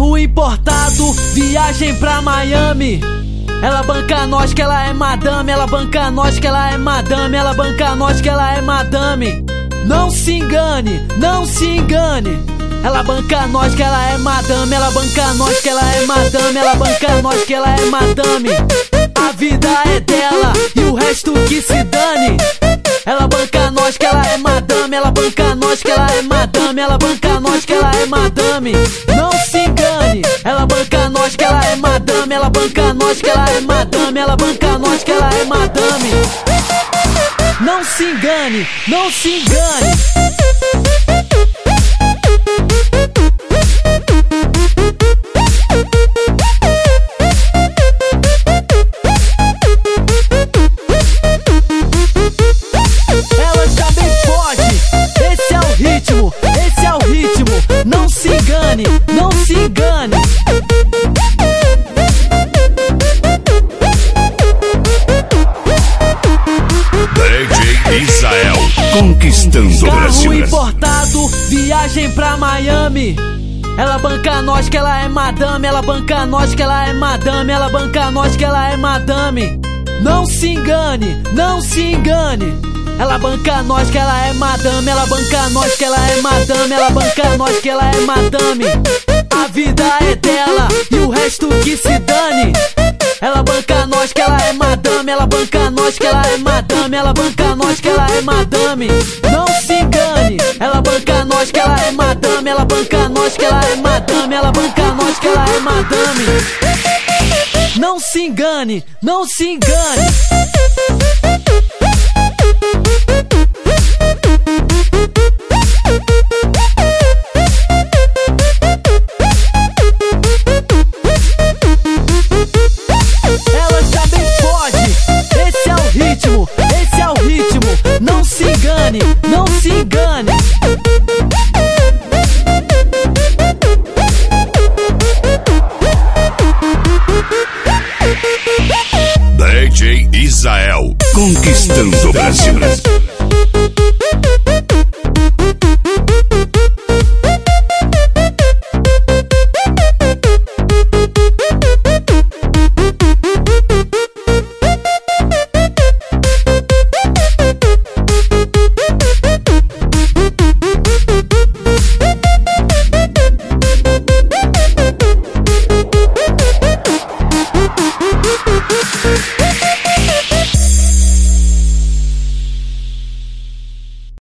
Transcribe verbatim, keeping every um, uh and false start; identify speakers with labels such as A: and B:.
A: carro importado, viagem pra Miami. Ela banca nós que ela é madame, ela banca nós que ela é madame, ela banca nós que ela é madame. Não se engane, não se engane. Ela banca nós que ela é madame, ela banca nós que ela é madame, ela banca nós que ela é madame. A vida é dela e o resto que se dane. Ela banca nós que ela é madame, ela banca nós que ela é madame, ela banca nós que ela é madame. Não se engane, ela banca nós que ela é madame, ela banca nós que ela é madame, ela banca nós que ela é madame. Não se engane, não se engane. Esse é o ritmo, não se engane, não se engane.
B: D J Israel conquistando o Brasil.
A: Carro importado, viagem pra Miami. Ela banca nós que ela é madame, ela banca nós que ela é madame, ela banca nós que ela é madame. Não se engane, não se engane. Ela banca nós que ela é madame, ela banca nós que ela é madame, ela banca nós que ela é madame. A vida é dela e o resto que se dane. Ela banca nós que ela é madame, ela banca nós que ela é madame, ela banca nós que ela é madame. Não se engane, ela banca nós que ela é madame, ela banca nós que ela é madame, ela banca nós que ela é madame. Não se engane, não se engane. Esse é o ritmo, não se engane, não se engane.
B: D J Israel conquistando o Brasil.